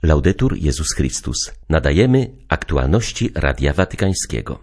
Laudetur Jezus Chrystus. Nadajemy aktualności Radia Watykańskiego.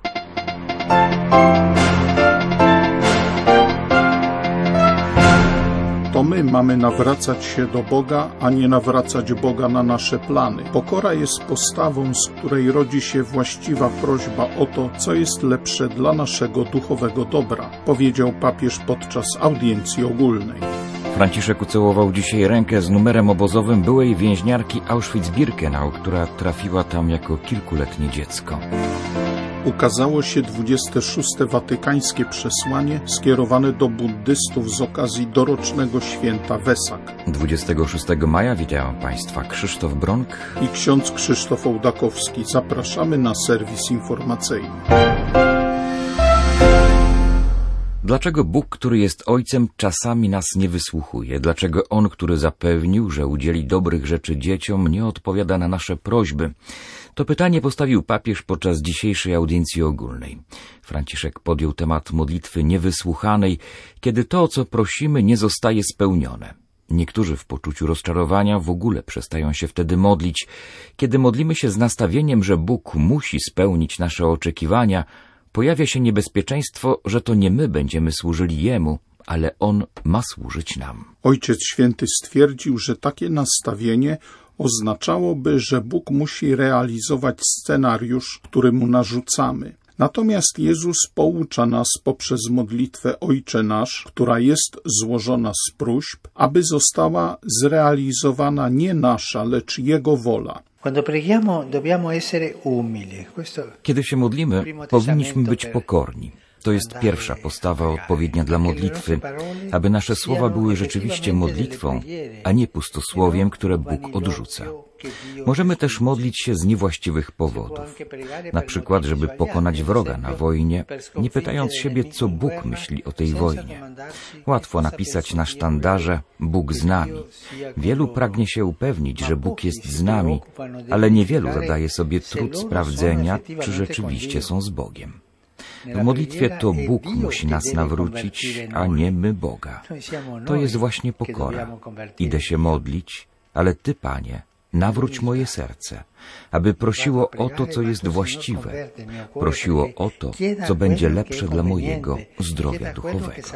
To my mamy nawracać się do Boga, a nie nawracać Boga na nasze plany. Pokora jest postawą, z której rodzi się właściwa prośba o to, co jest lepsze dla naszego duchowego dobra, powiedział papież podczas audiencji ogólnej. Franciszek ucałował dzisiaj rękę z numerem obozowym byłej więźniarki Auschwitz-Birkenau, która trafiła tam jako kilkuletnie dziecko. Ukazało się 26. watykańskie przesłanie skierowane do buddystów z okazji dorocznego święta Wesak. 26 maja witają Państwa Krzysztof Bronk i ksiądz Krzysztof Ołdakowski. Zapraszamy na serwis informacyjny. Dlaczego Bóg, który jest Ojcem, czasami nas nie wysłuchuje? Dlaczego On, który zapewnił, że udzieli dobrych rzeczy dzieciom, nie odpowiada na nasze prośby? To pytanie postawił papież podczas dzisiejszej audiencji ogólnej. Franciszek podjął temat modlitwy niewysłuchanej, kiedy to, o co prosimy, nie zostaje spełnione. Niektórzy w poczuciu rozczarowania w ogóle przestają się wtedy modlić. Kiedy modlimy się z nastawieniem, że Bóg musi spełnić nasze oczekiwania, pojawia się niebezpieczeństwo, że to nie my będziemy służyli Jemu, ale On ma służyć nam. Ojciec Święty stwierdził, że takie nastawienie oznaczałoby, że Bóg musi realizować scenariusz, który Mu narzucamy. Natomiast Jezus poucza nas poprzez modlitwę Ojcze Nasz, która jest złożona z próśb, aby została zrealizowana nie nasza, lecz Jego wola. Kiedy się modlimy, powinniśmy być pokorni. To jest pierwsza postawa odpowiednia dla modlitwy, aby nasze słowa były rzeczywiście modlitwą, a nie pustosłowiem, które Bóg odrzuca. Możemy też modlić się z niewłaściwych powodów. Na przykład, żeby pokonać wroga na wojnie, nie pytając siebie, co Bóg myśli o tej wojnie. Łatwo napisać na sztandarze Bóg z nami. Wielu pragnie się upewnić, że Bóg jest z nami, ale niewielu zadaje sobie trud sprawdzenia, czy rzeczywiście są z Bogiem. W modlitwie to Bóg musi nas nawrócić, a nie my Boga. To jest właśnie pokora. Idę się modlić, ale Ty, Panie, nawróć moje serce, aby prosiło o to, co jest właściwe, prosiło o to, co będzie lepsze dla mojego zdrowia duchowego.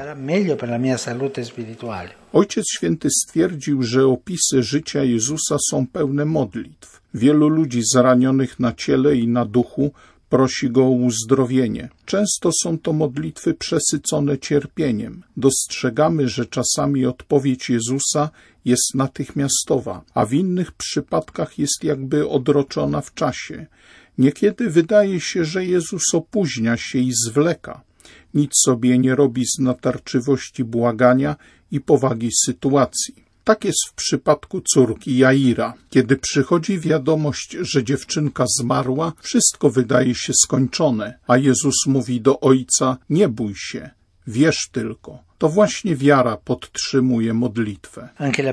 Ojciec Święty stwierdził, że opisy życia Jezusa są pełne modlitw. Wielu ludzi zranionych na ciele i na duchu prosi Go o uzdrowienie. Często są to modlitwy przesycone cierpieniem. Dostrzegamy, że czasami odpowiedź Jezusa jest natychmiastowa, a w innych przypadkach jest jakby odroczona w czasie. Niekiedy wydaje się, że Jezus opóźnia się i zwleka. Nic sobie nie robi z natarczywości błagania i powagi sytuacji. Tak jest w przypadku córki Jaira. Kiedy przychodzi wiadomość, że dziewczynka zmarła, wszystko wydaje się skończone, a Jezus mówi do ojca: nie bój się, wierz tylko. To właśnie wiara podtrzymuje modlitwę.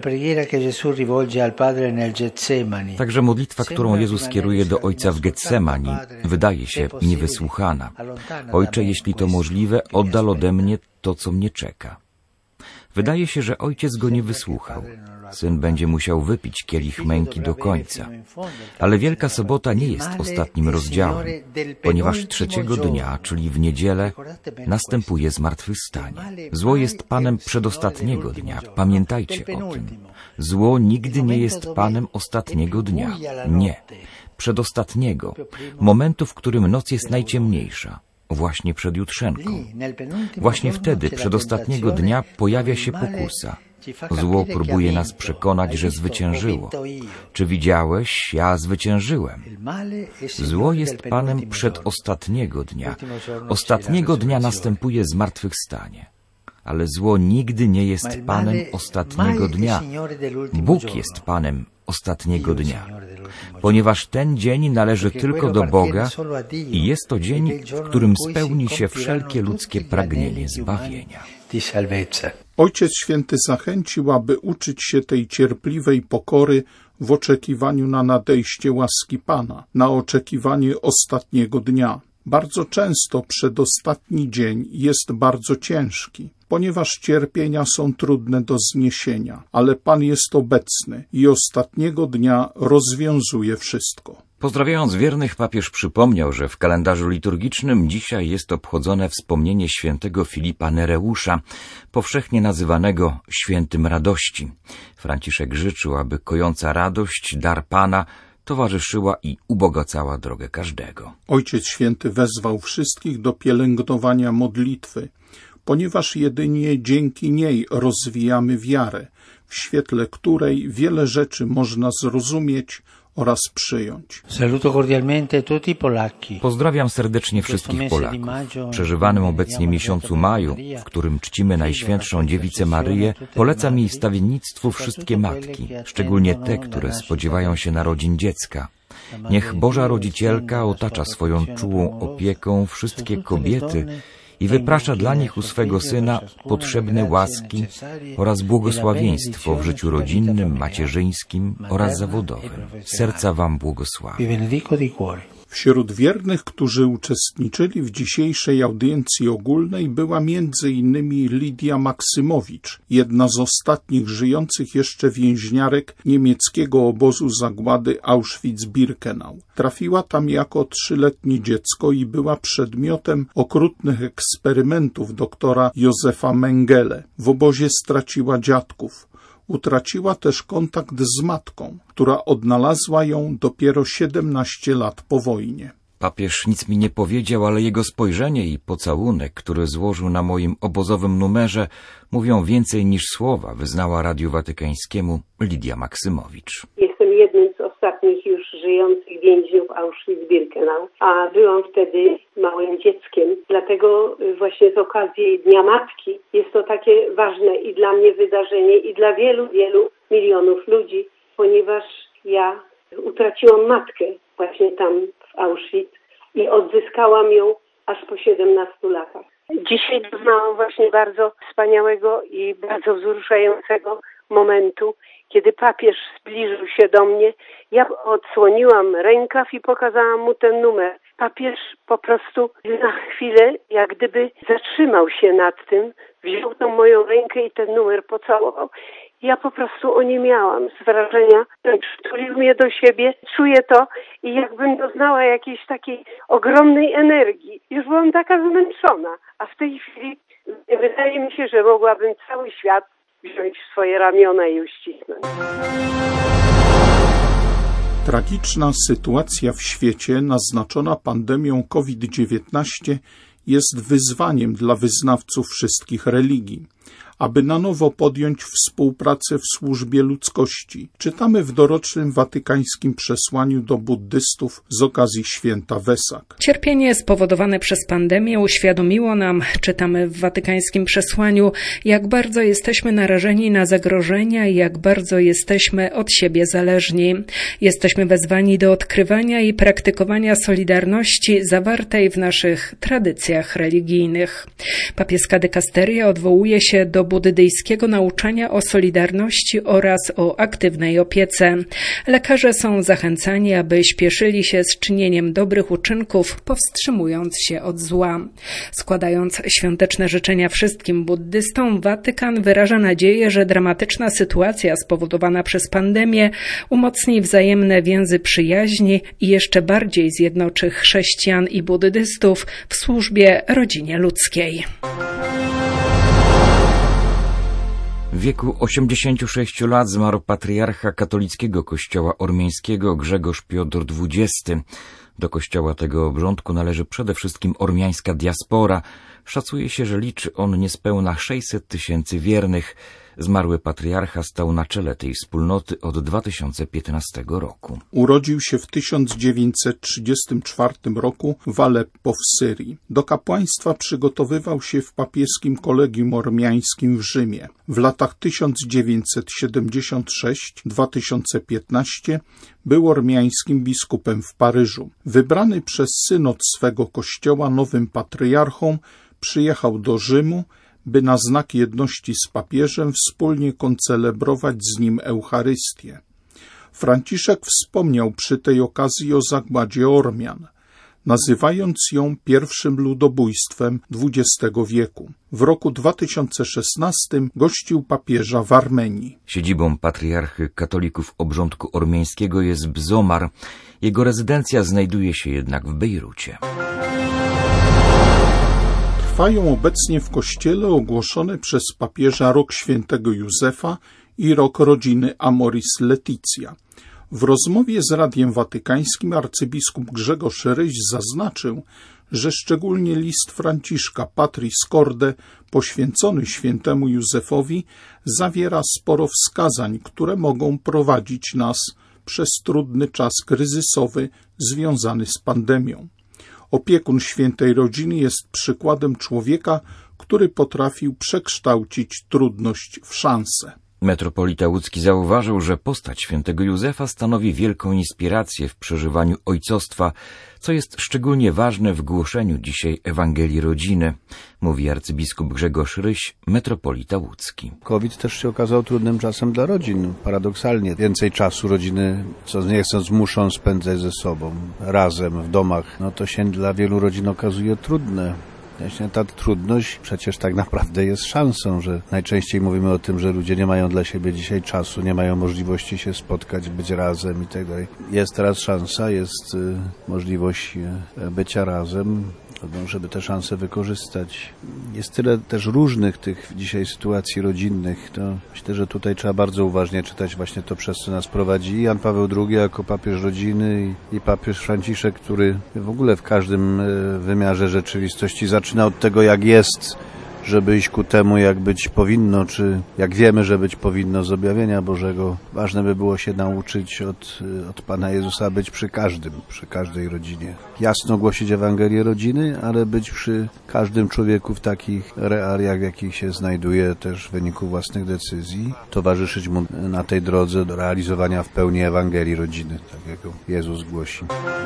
Także modlitwa, którą Jezus kieruje do Ojca w Getsemani, wydaje się niewysłuchana. Ojcze, jeśli to możliwe, oddal ode mnie to, co mnie czeka. Wydaje się, że ojciec go nie wysłuchał. Syn będzie musiał wypić kielich męki do końca. Ale Wielka Sobota nie jest ostatnim rozdziałem, ponieważ trzeciego dnia, czyli w niedzielę, następuje zmartwychwstanie. Zło jest panem przedostatniego dnia. Pamiętajcie o tym. Zło nigdy nie jest panem ostatniego dnia. Nie. Przedostatniego. Momentu, w którym noc jest najciemniejsza. Właśnie przed jutrzenką. Właśnie wtedy, przedostatniego dnia, pojawia się pokusa. Zło próbuje nas przekonać, że zwyciężyło. Czy widziałeś? Ja zwyciężyłem. Zło jest panem przedostatniego dnia. Ostatniego dnia następuje zmartwychwstanie. Ale zło nigdy nie jest panem ostatniego dnia. Bóg jest panem ostatniego dnia. Ponieważ ten dzień należy tylko do Boga i jest to dzień, w którym spełni się wszelkie ludzkie pragnienie zbawienia. Ojciec Święty zachęcił, aby uczyć się tej cierpliwej pokory w oczekiwaniu na nadejście łaski Pana, na oczekiwanie ostatniego dnia. Bardzo często przedostatni dzień jest bardzo ciężki, ponieważ cierpienia są trudne do zniesienia, ale Pan jest obecny i ostatniego dnia rozwiązuje wszystko. Pozdrawiając wiernych, papież przypomniał, że w kalendarzu liturgicznym dzisiaj jest obchodzone wspomnienie świętego Filipa Nereusza, powszechnie nazywanego świętym radości. Franciszek życzył, aby kojąca radość, dar Pana, towarzyszyła i ubogacała drogę każdego. Ojciec Święty wezwał wszystkich do pielęgnowania modlitwy, ponieważ jedynie dzięki niej rozwijamy wiarę, w świetle której wiele rzeczy można zrozumieć oraz przyjąć. Pozdrawiam serdecznie wszystkich Polaków. W przeżywanym obecnie miesiącu maju, w którym czcimy Najświętszą Dziewicę Maryję, polecam jej wstawiennictwu wszystkie matki, szczególnie te, które spodziewają się narodzin dziecka. Niech Boża Rodzicielka otacza swoją czułą opieką wszystkie kobiety i wyprasza dla nich u swego Syna potrzebne łaski oraz błogosławieństwo w życiu rodzinnym, macierzyńskim oraz zawodowym. Serca wam błogosławię. Wśród wiernych, którzy uczestniczyli w dzisiejszej audiencji ogólnej, była m.in. Lidia Maksymowicz, jedna z ostatnich żyjących jeszcze więźniarek niemieckiego obozu zagłady Auschwitz-Birkenau. Trafiła tam jako 3-letnie dziecko i była przedmiotem okrutnych eksperymentów doktora Józefa Mengele. W obozie straciła dziadków. Utraciła też kontakt z matką, która odnalazła ją dopiero 17 lat po wojnie. Papież nic mi nie powiedział, ale jego spojrzenie i pocałunek, który złożył na moim obozowym numerze, mówią więcej niż słowa, wyznała Radiu Watykańskiemu Lidia Maksymowicz. Jestem jednym z ostatnich już żyjących więźniów Auschwitz-Birkenau, a byłam wtedy małym dzieckiem. Dlatego właśnie z okazji Dnia Matki jest to takie ważne i dla mnie wydarzenie, i dla wielu, wielu milionów ludzi, ponieważ ja utraciłam matkę właśnie tam w Auschwitz i odzyskałam ją aż po 17 latach. Dzisiaj doznałam właśnie bardzo wspaniałego i bardzo wzruszającego momentu, kiedy papież zbliżył się do mnie. Ja odsłoniłam rękaw i pokazałam mu ten numer. Papież po prostu na chwilę jak gdyby zatrzymał się nad tym, wziął tą moją rękę i ten numer pocałował. Ja po prostu oniemiałam z wrażenia, przytulił mnie do siebie, czuję to i jakbym doznała jakiejś takiej ogromnej energii. Już byłam taka zmęczona, a w tej chwili wydaje mi się, że mogłabym cały świat wziąć w swoje ramiona i uścisnąć. Tragiczna sytuacja w świecie naznaczona pandemią COVID-19 jest wyzwaniem dla wyznawców wszystkich religii, aby na nowo podjąć współpracę w służbie ludzkości. Czytamy w dorocznym watykańskim przesłaniu do buddystów z okazji święta Wesak. Cierpienie spowodowane przez pandemię uświadomiło nam, czytamy w watykańskim przesłaniu, jak bardzo jesteśmy narażeni na zagrożenia i jak bardzo jesteśmy od siebie zależni. Jesteśmy wezwani do odkrywania i praktykowania solidarności zawartej w naszych tradycjach religijnych. Papieska dykasteria odwołuje się do buddyjskiego nauczania o solidarności oraz o aktywnej opiece. Lekarze są zachęcani, aby śpieszyli się z czynieniem dobrych uczynków, powstrzymując się od zła. Składając świąteczne życzenia wszystkim buddystom, Watykan wyraża nadzieję, że dramatyczna sytuacja spowodowana przez pandemię umocni wzajemne więzy przyjaźni i jeszcze bardziej zjednoczy chrześcijan i buddystów w służbie rodzinie ludzkiej. W wieku 86 lat zmarł patriarcha katolickiego kościoła ormiańskiego Grzegorz Piotr XX. Do kościoła tego obrządku należy przede wszystkim ormiańska diaspora. Szacuje się, że liczy on niespełna 600 tysięcy wiernych. Zmarły patriarcha stał na czele tej wspólnoty od 2015 roku. Urodził się w 1934 roku w Aleppo w Syrii. Do kapłaństwa przygotowywał się w papieskim kolegium ormiańskim w Rzymie. W latach 1976-2015 był ormiańskim biskupem w Paryżu. Wybrany przez synod swego kościoła nowym patriarchą, przyjechał do Rzymu, by na znak jedności z papieżem wspólnie koncelebrować z nim Eucharystię. Franciszek wspomniał przy tej okazji o zagładzie Ormian. nazywając ją pierwszym ludobójstwem XX wieku. W roku 2016 gościł papieża w Armenii. Siedzibą patriarchy katolików obrządku ormiańskiego jest Bzomar. Jego rezydencja znajduje się jednak w Bejrucie. Trwają obecnie w kościele ogłoszony przez papieża rok świętego Józefa i rok rodziny Amoris Laetitia. W rozmowie z Radiem Watykańskim arcybiskup Grzegorz Ryś zaznaczył, że szczególnie list Franciszka Patris Corde poświęcony świętemu Józefowi zawiera sporo wskazań, które mogą prowadzić nas przez trudny czas kryzysowy związany z pandemią. Opiekun świętej rodziny jest przykładem człowieka, który potrafił przekształcić trudność w szansę. Metropolita łódzki zauważył, że postać świętego Józefa stanowi wielką inspirację w przeżywaniu ojcostwa, co jest szczególnie ważne w głoszeniu dzisiaj Ewangelii rodziny, mówi arcybiskup Grzegorz Ryś, metropolita łódzki. COVID też się okazał trudnym czasem dla rodzin. Paradoksalnie więcej czasu rodziny, co nie chcąc, muszą spędzać ze sobą, razem, w domach. To się dla wielu rodzin okazuje trudne. Właśnie ta trudność przecież tak naprawdę jest szansą, że najczęściej mówimy o tym, że ludzie nie mają dla siebie dzisiaj czasu, nie mają możliwości się spotkać, być razem i tak dalej. Jest teraz szansa, jest możliwość bycia razem, żeby te szanse wykorzystać. Jest tyle też różnych tych dzisiaj sytuacji rodzinnych, to myślę, że tutaj trzeba bardzo uważnie czytać właśnie to, przez co nas prowadzi i Jan Paweł II jako papież rodziny i papież Franciszek, który w ogóle w każdym wymiarze rzeczywistości zaczyna od tego, jak jest, żeby iść ku temu, jak być powinno, czy jak wiemy, że być powinno z objawienia Bożego. Ważne by było się nauczyć od Pana Jezusa być przy każdej rodzinie. Jasno głosić Ewangelię rodziny, ale być przy każdym człowieku w takich realiach, w jakich się znajduje, też w wyniku własnych decyzji. Towarzyszyć mu na tej drodze do realizowania w pełni Ewangelii rodziny, tak jak Jezus głosi.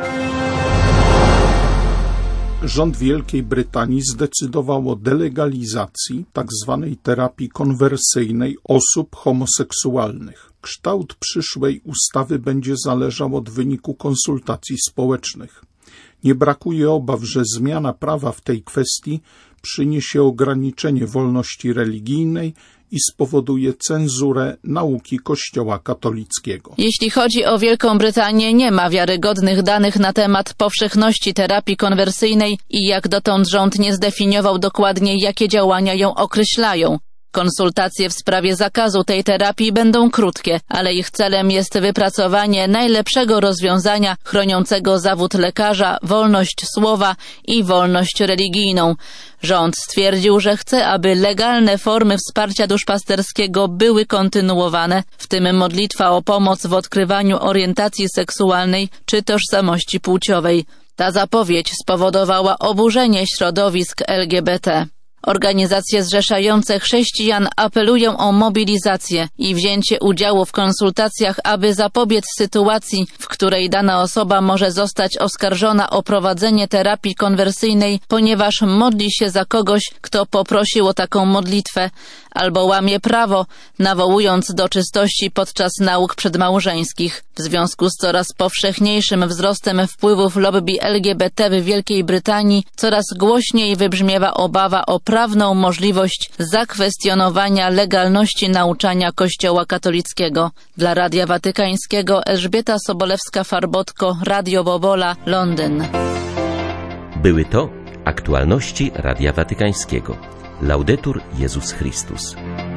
Rząd Wielkiej Brytanii zdecydował o delegalizacji tzw. terapii konwersyjnej osób homoseksualnych. Kształt przyszłej ustawy będzie zależał od wyniku konsultacji społecznych. Nie brakuje obaw, że zmiana prawa w tej kwestii przyniesie ograniczenie wolności religijnej i spowoduje cenzurę nauki Kościoła katolickiego. Jeśli chodzi o Wielką Brytanię, nie ma wiarygodnych danych na temat powszechności terapii konwersyjnej i jak dotąd rząd nie zdefiniował dokładnie, jakie działania ją określają. Konsultacje w sprawie zakazu tej terapii będą krótkie, ale ich celem jest wypracowanie najlepszego rozwiązania chroniącego zawód lekarza, wolność słowa i wolność religijną. Rząd stwierdził, że chce, aby legalne formy wsparcia duszpasterskiego były kontynuowane, w tym modlitwa o pomoc w odkrywaniu orientacji seksualnej czy tożsamości płciowej. Ta zapowiedź spowodowała oburzenie środowisk LGBT. Organizacje zrzeszające chrześcijan apelują o mobilizację i wzięcie udziału w konsultacjach, aby zapobiec sytuacji, w której dana osoba może zostać oskarżona o prowadzenie terapii konwersyjnej, ponieważ modli się za kogoś, kto poprosił o taką modlitwę, albo łamie prawo, nawołując do czystości podczas nauk przedmałżeńskich. W związku z coraz powszechniejszym wzrostem wpływów lobby LGBT w Wielkiej Brytanii, coraz głośniej wybrzmiewa obawa o prawną możliwość zakwestionowania legalności nauczania Kościoła katolickiego. Dla Radia Watykańskiego Elżbieta Sobolewska-Farbotko, Radio Bobola, Londyn. Były to aktualności Radia Watykańskiego. Laudetur Jezus Chrystus.